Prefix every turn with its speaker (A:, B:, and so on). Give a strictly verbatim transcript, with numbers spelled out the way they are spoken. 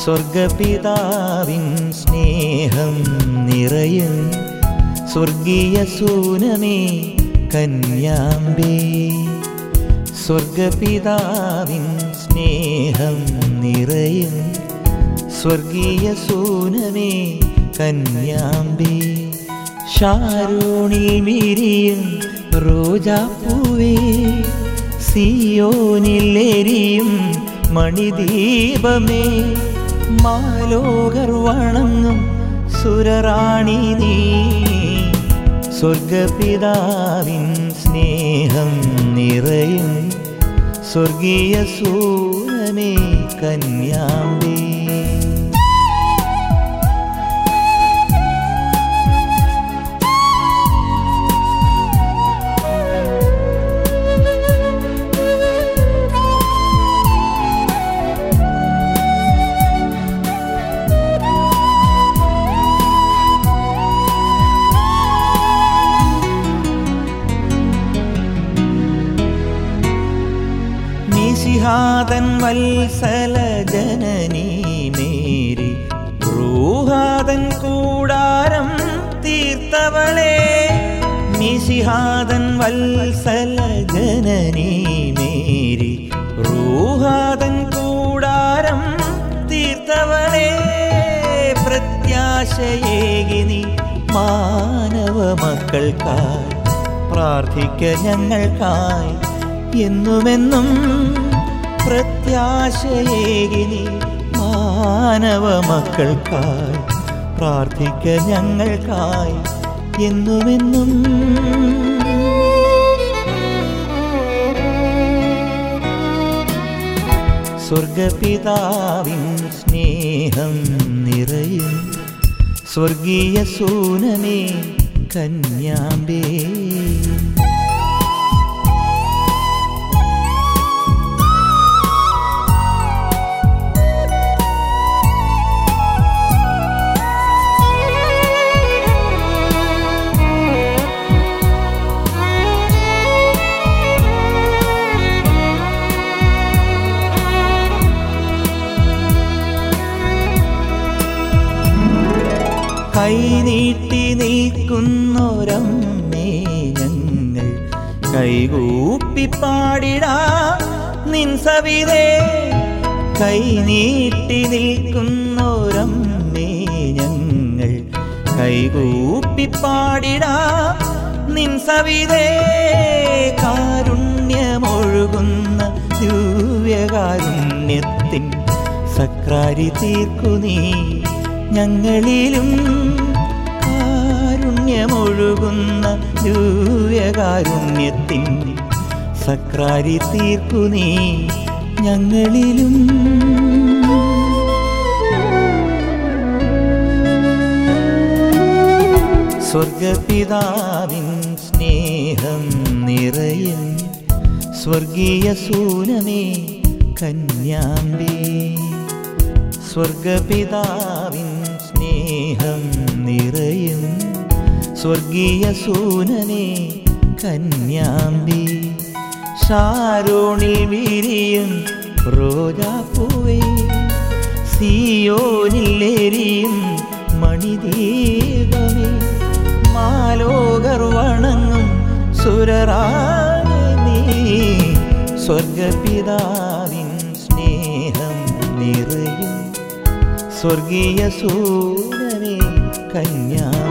A: സ്വർഗപിതാവിൻ സ്നേഹം നിറയും സ്വർഗീയ സൂനമേ കന്യാമ്പേ. സ്വർഗപിതാവിൻ സ്നേഹം നിറയും സ്വർഗീയ സൂനമേ കന്യാമ്പേ. ശാരോണിൽ വിരിയും റോജാപ്പൂവേ, സിയോനിൽ എരിയും മണിദീപമേ, മാലോകർ വണങ്ങും സുരറാണി നീ. സ്വർഗപിതാവിൻ സ്നേഹം നിറയും സ്വർഗീയ സൂനമേ കന്യാമ്പേ. മിശിഹാതൻ വത്സല ജനനീ മേരി, റൂഹാതൻ കൂടാരം തീർത്തവളേ. മിശിഹാതൻ വത്സല ജനനീ മേരി, റൂഹാതൻ കൂടാരം തീർത്തവളേ. പ്രത്യാശയേകിനി മാനവ മക്കൾക്കായി പ്രാർത്ഥിക്ക ഞങ്ങൾക്കായി എന്നുമെന്നും. പ്രത്യാശയേകിനി മാനവ മക്കൾക്കായി പ്രാർത്ഥിക്ക ഞങ്ങൾക്കായി എന്നുമെന്നും. സ്വർഗപിതാവിൻ സ്നേഹം നിറയും സ്വർഗീയ സൂനമേ കന്യാമ്പേ. കൈനീട്ടി നിൽക്കുന്നൊരമ്മേ ഞങ്ങൾ കൈകൂപ്പി പാടിടാം നിൻ സവിധേ. കൈനീട്ടി നിൽക്കുന്നൊരമ്മേ ഞങ്ങൾ കൈകൂപ്പി പാടിടാം നിൻ സവിധേ. കാരുണ്യമൊഴുകുന്ന ദിവ്യകാരുണ്യത്തിൻ സക്രാരി തീർക്കു നീ ഞങ്ങളിലും. കാരുണ്യമൊഴുകുന്ന ദിവ്യകാരുണ്യത്തിൻ സക്രാരി തീർക്കു നീ ഞങ്ങളിലും. സ്വർഗപിതാവിൻ സ്നേഹം നിറയും സ്വർഗീയ സൂനമേ കന്യാമ്പേ. സ്വർഗപിതാവിൻ സ്നേഹം നിറയും സ്വർഗീയ സൂനമേ കന്യാമ്പേ. ശാരോണിൽ വിരിയും റോജാപ്പൂവേ, സിയോനിൽ എരിയും മണിദീപമേ, മാലോകർ വണങ്ങും സുരറാണി നീ. സ്വർഗപിതാവിൻ സ്നേഹം നിറയും സ്വർഗീയ സൂനമേ കന്യാ.